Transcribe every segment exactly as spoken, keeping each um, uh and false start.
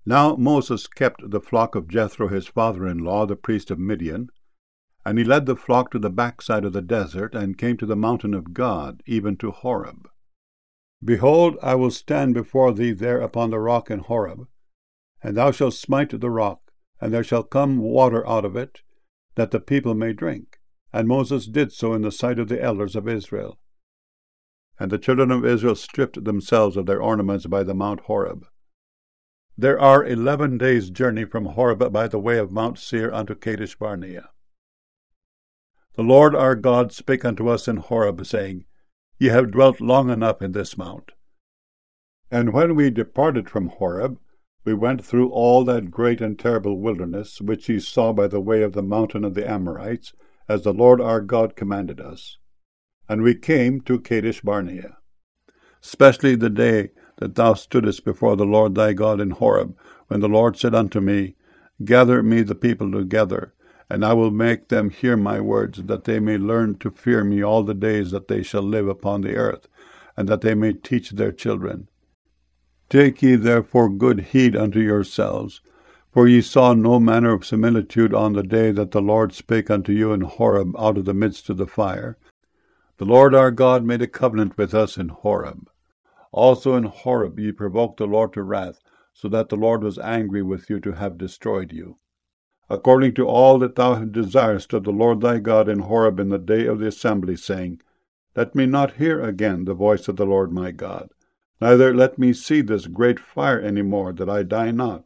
Now Moses kept the flock of Jethro his father-in-law, the priest of Midian, and he led the flock to the backside of the desert, and came to the mountain of God, even to Horeb. Behold, I will stand before thee there upon the rock in Horeb, and thou shalt smite the rock, and there shall come water out of it, that the people may drink. And Moses did so in the sight of the elders of Israel. And the children of Israel stripped themselves of their ornaments by the Mount Horeb. There are eleven days' journey from Horeb by the way of Mount Seir unto Kadesh Barnea. The Lord our God spake unto us in Horeb, saying, Ye have dwelt long enough in this mount. And when we departed from Horeb, we went through all that great and terrible wilderness, which ye saw by the way of the mountain of the Amorites, as the Lord our God commanded us. And we came to Kadesh Barnea. Especially the day that thou stoodest before the Lord thy God in Horeb, when the Lord said unto me, Gather me the people together, and I will make them hear my words, that they may learn to fear me all the days that they shall live upon the earth, and that they may teach their children. Take ye therefore good heed unto yourselves, for ye saw no manner of similitude on the day that the Lord spake unto you in Horeb out of the midst of the fire. The Lord our God made a covenant with us in Horeb. Also in Horeb ye provoked the Lord to wrath, so that the Lord was angry with you to have destroyed you. According to all that thou desirest of the Lord thy God in Horeb in the day of the assembly, saying, Let me not hear again the voice of the Lord my God, neither let me see this great fire any more, that I die not.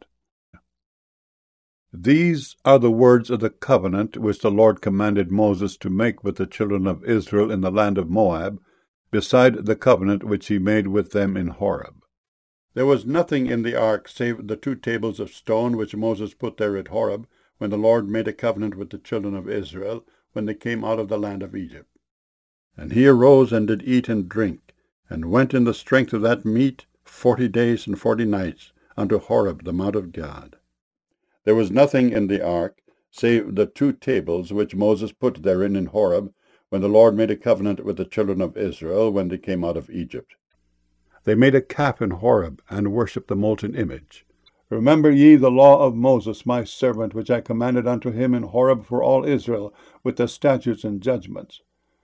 These are the words of the covenant which the Lord commanded Moses to make with the children of Israel in the land of Moab, beside the covenant which he made with them in Horeb. There was nothing in the ark save the two tables of stone which Moses put there at Horeb, when the Lord made a covenant with the children of Israel, when they came out of the land of Egypt. And he arose and did eat and drink, and went in the strength of that meat forty days and forty nights unto Horeb the mount of God. There was nothing in the ark, save the two tables which Moses put therein in Horeb, when the Lord made a covenant with the children of Israel, when they came out of Egypt. They made a calf in Horeb, and worshipped the molten image. Remember ye the law of Moses my servant, which I commanded unto him in Horeb for all Israel, with the statutes and judgments.